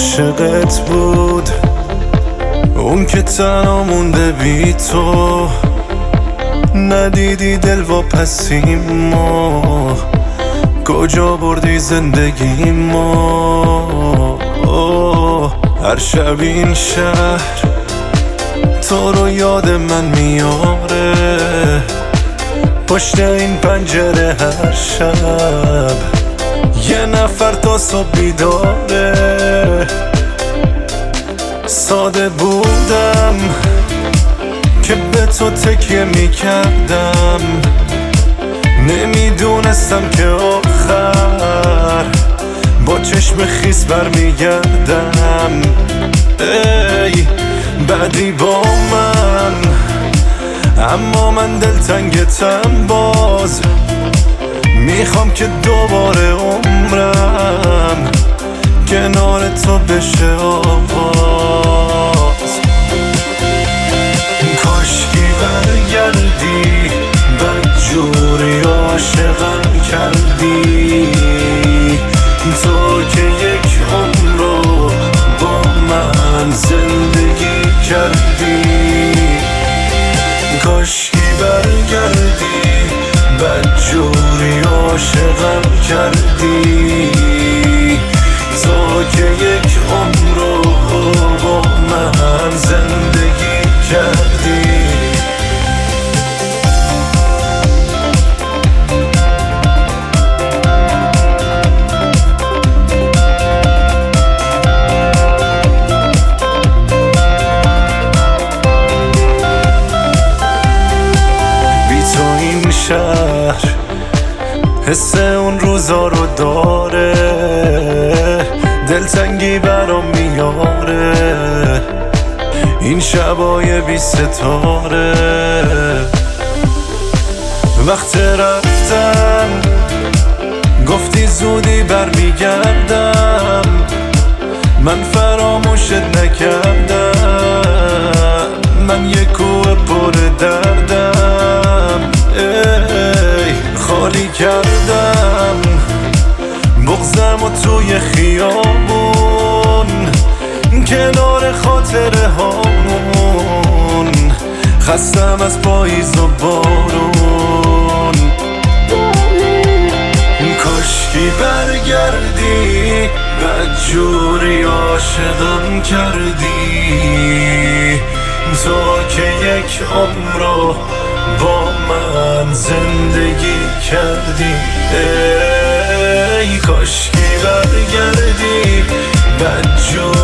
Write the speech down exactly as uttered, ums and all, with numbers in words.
عاشقت بود اون که تنها مونده بی تو، ندیدی دل واپسیمو کجا بردی زندگی ما. هر شب این شهر تو رو یاد من میاره، پشت این پنجره هر شب یه نفر تا صبح بیداره. ساده بودم که به تو تکیه میکردم، نمیدونستم که آخر با چشم خیس برمیگردم. ای بعدی با من، اما من دلتنگتم باز، میخوام که دوباره عمرم کنار تو بشه آغاز. کاشکی برگردی بدجوری عاشقم کردی، تو که یک عمر رو با من زندگی کردی. کاشکی برگردی بدجوری عاشقم کردی، تو که یک عمر رو با من زندگی کردی. شهر حس اون روزا رو داره، دلتنگی برام میاره این شبای بی ستاره. وقت رفتن گفتی زودی برمیگردم، من فراموشت نکردم، من یه کوه پر دردم. ای خالی کردم بغضم و توی خیابون کنار خاطره هامون، خستم از پاییز و بارون. کاشکی برگردی بدجوری عاشقم کردی، تو که یک عمر رو با من زندگی کردی. ای کاشکی برگردی بدجوری